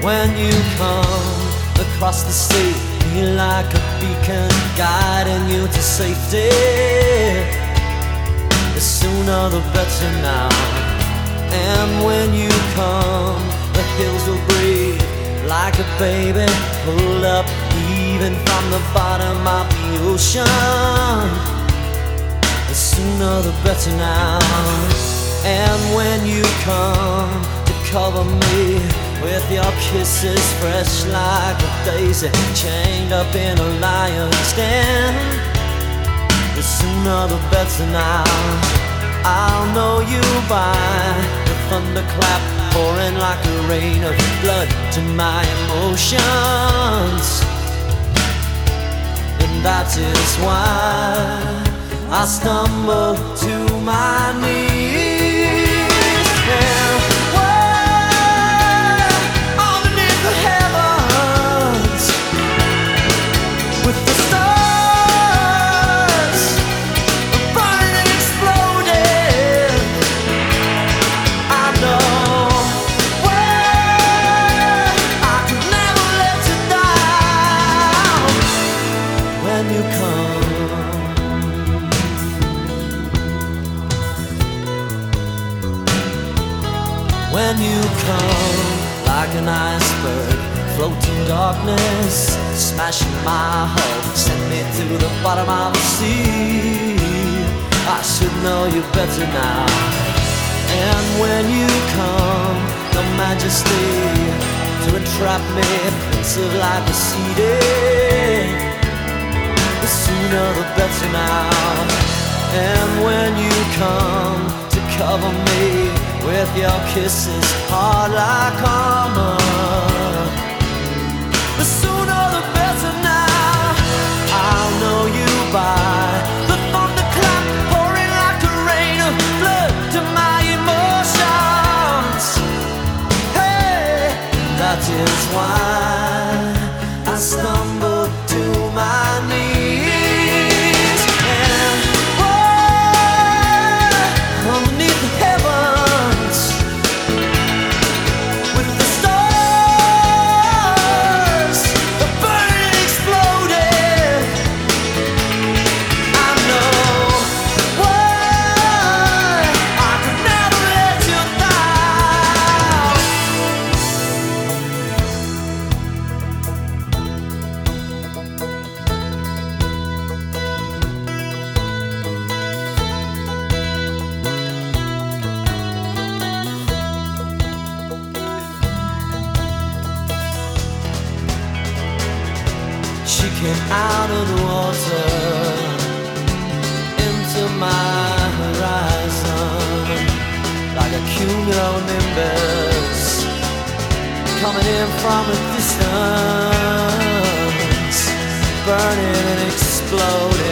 When you come across the sea, you're like a beacon guiding you to safety. The sooner the better now. And when you come, the hills will breathe like a baby pulled up even from the bottom of the ocean. The sooner the better now. And when you come to cover me with your kisses fresh like a daisy chained up in a lion's den, the sooner the better now. I'll know you by the thunderclap pouring like a rain of blood to my emotions. And that is why I stumble to my knees. And underneath the heavens, with the stars burning and exploding, I know I could never let you down. When you come, when you come like an iceberg, floating darkness, smashing my hull, send me to the bottom of the sea. I should know you better now. And when you come, your majesty, to entrap me, pensive like a cedar, the sooner the better now. And when you come to cover me with your kisses hard like armor, the sooner the better now. I'll know you by the thunderclap pouring like a rain of blood to my emotions. Hey, that is why I stumble to my knees. And underneath the heavens, with the stars burning and exploding, I know I could never let you down. She came out of the water into my horizon like a cumulonimbus coming in from a distance, burning and exploding.